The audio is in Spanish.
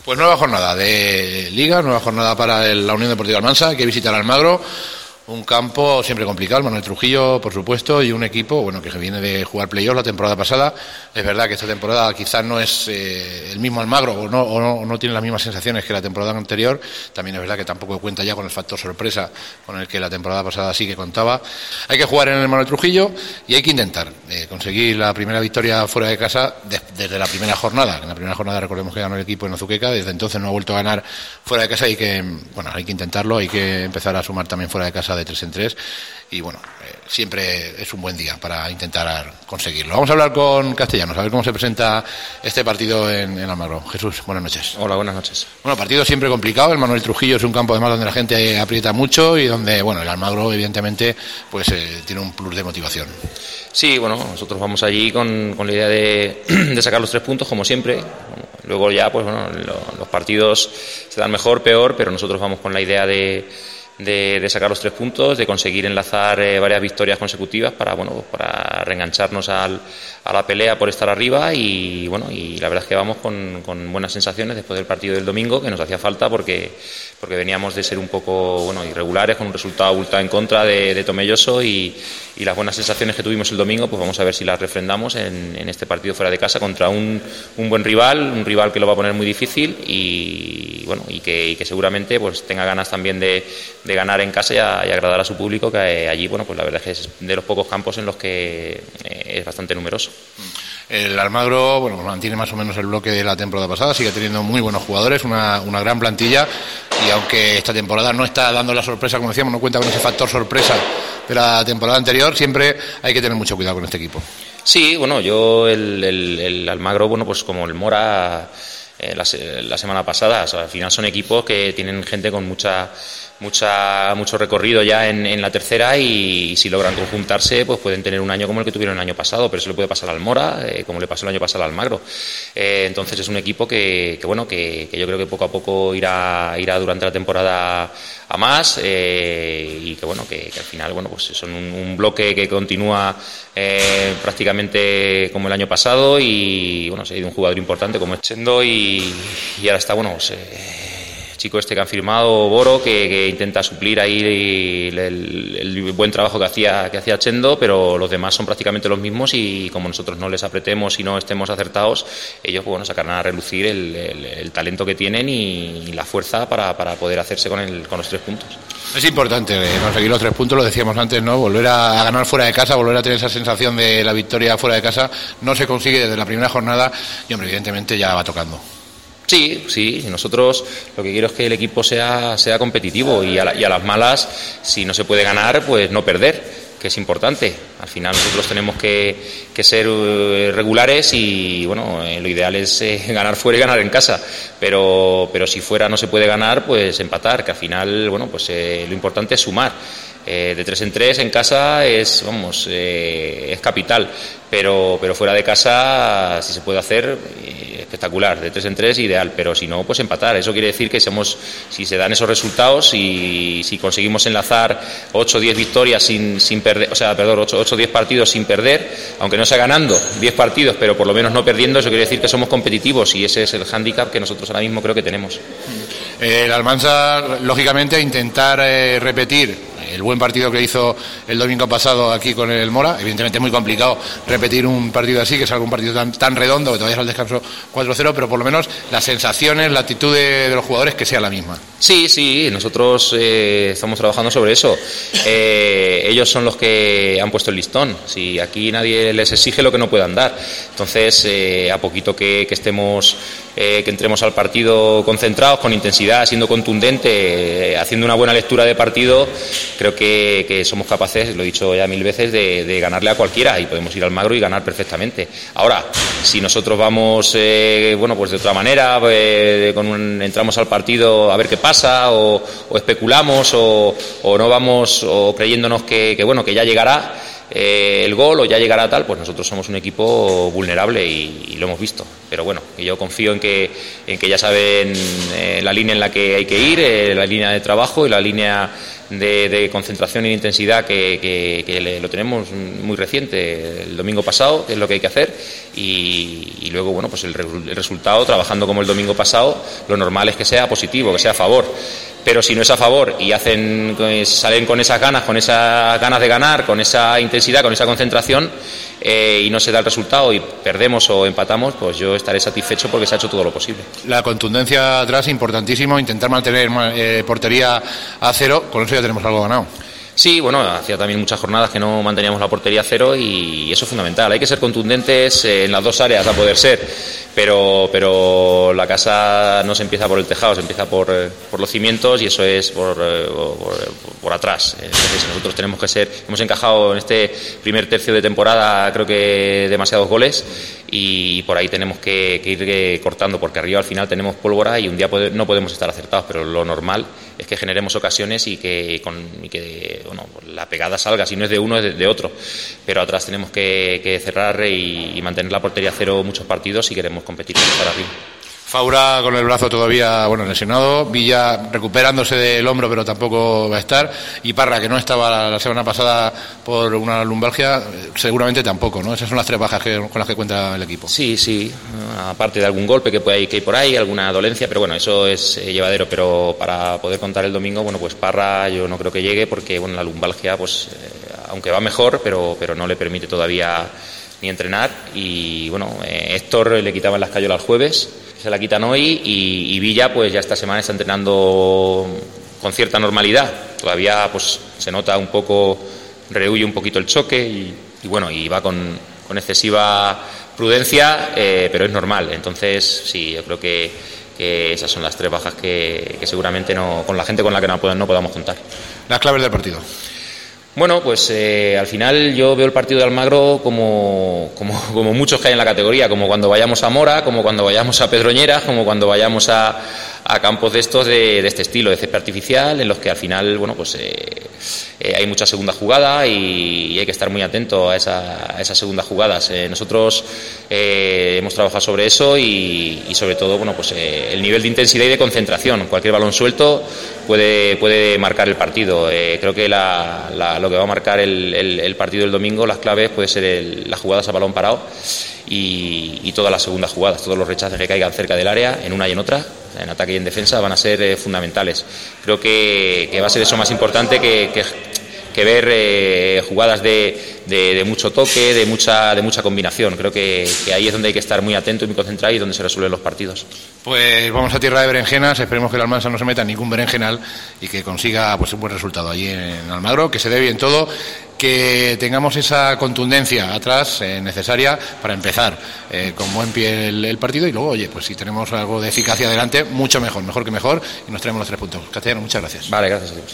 Pues nueva jornada de Liga, nueva jornada para la Unión Deportiva Almansa, que visita Almagro. Un campo siempre complicado, Manuel Trujillo, por supuesto, y un equipo bueno que viene de jugar playoff la temporada pasada. Es verdad que esta temporada quizás no es el mismo Almagro o no tiene las mismas sensaciones que la temporada anterior. También es verdad que tampoco cuenta ya con el factor sorpresa con el que la temporada pasada sí que contaba. Hay que jugar en el Manuel Trujillo y hay que intentar conseguir la primera victoria fuera de casa desde la primera jornada. En la primera jornada recordemos que ganó el equipo en Azuqueca, desde entonces no ha vuelto a ganar fuera de casa y que hay que intentarlo, hay que empezar a sumar también fuera de casa de 3 en 3 y siempre es un buen día para intentar conseguirlo. Vamos a hablar con Castellanos, a ver cómo se presenta este partido en Almagro. Jesús, buenas noches. Hola, buenas noches. Bueno, partido siempre complicado, el Manuel Trujillo es un campo además donde la gente aprieta mucho y donde, el Almagro evidentemente tiene un plus de motivación. Sí, nosotros vamos allí con la idea de sacar los 3 puntos como siempre. Luego ya, los partidos se dan mejor, peor, pero nosotros vamos con la idea de sacar los 3 puntos, de conseguir enlazar varias victorias consecutivas para reengancharnos a la pelea por estar arriba y la verdad es que vamos con buenas sensaciones después del partido del domingo, que nos hacía falta porque veníamos de ser un poco irregulares con un resultado abultado en contra de Tomelloso y las buenas sensaciones que tuvimos el domingo pues vamos a ver si las refrendamos en este partido fuera de casa contra un buen rival, un rival que lo va a poner muy difícil y que seguramente pues tenga ganas también de ganar en casa y agradar a su público, que allí la verdad es que es de los pocos campos en los que es bastante numeroso. El Almagro mantiene más o menos el bloque de la temporada pasada, sigue teniendo muy buenos jugadores, una gran plantilla, y aunque esta temporada no está dando la sorpresa, como decíamos, no cuenta con ese factor sorpresa de la temporada anterior, siempre hay que tener mucho cuidado con este equipo. Sí, yo el Almagro, pues como el Mora la semana pasada, al final son equipos que tienen gente con mucho recorrido ya en la tercera y si logran conjuntarse pues pueden tener un año como el que tuvieron el año pasado, pero eso le puede pasar al Mora como le pasó el año pasado al Almagro. Entonces es un equipo que yo creo que poco a poco irá durante la temporada a más y que al final pues son un bloque que continúa prácticamente como el año pasado y se ha ido un jugador importante como es Chendo y ahora está chico que han firmado, Boro, que intenta suplir ahí el buen trabajo que hacía Chendo, pero los demás son prácticamente los mismos y como nosotros no les apretemos y no estemos acertados, ellos sacarán a relucir el talento que tienen y la fuerza para poder hacerse con los 3 puntos. Es importante conseguir los 3 puntos, lo decíamos antes, ¿no? Volver a ganar fuera de casa, volver a tener esa sensación de la victoria fuera de casa, no se consigue desde la primera jornada y, evidentemente ya va tocando. Sí, nosotros lo que quiero es que el equipo sea competitivo y a las malas, si no se puede ganar, pues no perder, que es importante. Al final nosotros tenemos que ser regulares y lo ideal es ganar fuera y ganar en casa, pero si fuera no se puede ganar, pues empatar, que al final lo importante es sumar. De 3 en 3 en casa es capital, pero fuera de casa si se puede hacer espectacular, de 3 en 3 ideal, pero si no pues empatar. Eso quiere decir que si se dan esos resultados y si conseguimos enlazar 8 o 10 victorias sin perder, 8 o 10 partidos sin perder, aunque no sea ganando 10 partidos, pero por lo menos no perdiendo, eso quiere decir que somos competitivos y ese es el hándicap que nosotros ahora mismo creo que tenemos. El Almansa, lógicamente, a intentar repetir el buen partido que hizo el domingo pasado aquí con el Mora. Evidentemente es muy complicado repetir un partido así, que es algún partido tan redondo que te vayas al descanso 4-0, pero por lo menos las sensaciones, la actitud de los jugadores que sea la misma. Sí, nosotros estamos trabajando sobre eso. Ellos son los que han puesto el listón. Si aquí nadie les exige lo que no puedan dar. Entonces, a poquito que estemos, que entremos al partido concentrados, con intensidad, siendo contundente, haciendo una buena lectura de partido, creo que somos capaces, lo he dicho ya 1000 veces, de ganarle a cualquiera y podemos ir al Almagro y ganar perfectamente. Ahora, si nosotros vamos pues de otra manera, entramos al partido a ver qué pasa o especulamos o no vamos o creyéndonos que ya llegará el gol o ya llegará tal, pues nosotros somos un equipo vulnerable y lo hemos visto. Pero yo confío en que ya saben la línea en la que hay que ir, la línea de trabajo y la línea de concentración y de intensidad que lo tenemos muy reciente el domingo pasado, que es lo que hay que hacer y luego, bueno, pues el resultado, trabajando como el domingo pasado, lo normal es que sea positivo, que sea a favor. Pero si no es a favor y salen con esas ganas de ganar, con esa intensidad, con esa concentración, y no se da el resultado y perdemos o empatamos, pues yo estaré satisfecho porque se ha hecho todo lo posible. La contundencia atrás, importantísimo, intentar mantener portería a cero, con eso ya tenemos algo ganado. Sí, bueno, hacía también muchas jornadas que no manteníamos la portería a cero y eso es fundamental. Hay que ser contundentes en las dos áreas a poder ser, pero la casa no se empieza por el tejado, se empieza por los cimientos y eso es por atrás. Entonces nosotros tenemos que hemos encajado en este primer tercio de temporada creo que demasiados goles y por ahí tenemos que ir cortando porque arriba al final tenemos pólvora y un día no podemos estar acertados, pero lo normal es que generemos ocasiones y que bueno, la pegada salga, si no es de uno es de otro, pero atrás tenemos que cerrar y mantener la portería a cero muchos partidos si queremos competir para arriba. Faura con el brazo todavía lesionado, Villa recuperándose del hombro pero tampoco va a estar, y Parra, que no estaba la semana pasada por una lumbalgia, seguramente tampoco, ¿no? Esas son las tres bajas con las que cuenta el equipo. Sí, aparte de algún golpe que hay por ahí, alguna dolencia, pero bueno, eso es llevadero, pero para poder contar el domingo, bueno, pues Parra yo no creo que llegue porque, bueno, la lumbalgia, pues aunque va mejor, pero no le permite todavía ni entrenar, y bueno, Héctor le quitaban la escayola el jueves, se la quitan hoy y Villa pues ya esta semana está entrenando con cierta normalidad, todavía pues se nota un poco, rehuye un poquito el choque y bueno, y va con excesiva prudencia, pero es normal. Entonces sí, yo creo que esas son las tres bajas que seguramente con la gente con la que no podamos contar. Las claves del partido. Bueno, pues al final yo veo el partido de Almagro como muchos que hay en la categoría, como cuando vayamos a Mora, como cuando vayamos a Pedroñeras, como cuando vayamos a campos de estos de este estilo, de césped artificial, en los que al final, bueno, pues hay mucha segunda jugada y hay que estar muy atento a esas segundas jugadas. Nosotros hemos trabajado sobre eso y sobre todo, bueno, pues el nivel de intensidad y de concentración. Cualquier balón suelto puede marcar el partido. Creo que lo que va a marcar el partido del domingo, las claves, puede ser las jugadas a balón parado y todas las segundas jugadas, todos los rechaces que caigan cerca del área, en una y en otra, en ataque y en defensa, van a ser fundamentales. Creo que va a ser eso más importante que ver jugadas de mucho toque, de mucha combinación. Creo que ahí es donde hay que estar muy atento y muy concentrado y donde se resuelven los partidos. Pues vamos a tierra de berenjenas, esperemos que el Almansa no se meta en ningún berenjenal y que consiga pues un buen resultado allí en Almagro, que se dé bien todo, que tengamos esa contundencia atrás necesaria para empezar con buen pie el partido y luego, oye, pues si tenemos algo de eficacia adelante, mucho mejor que mejor, y nos traemos los 3 puntos. Castellano, muchas gracias. Vale, gracias a Dios.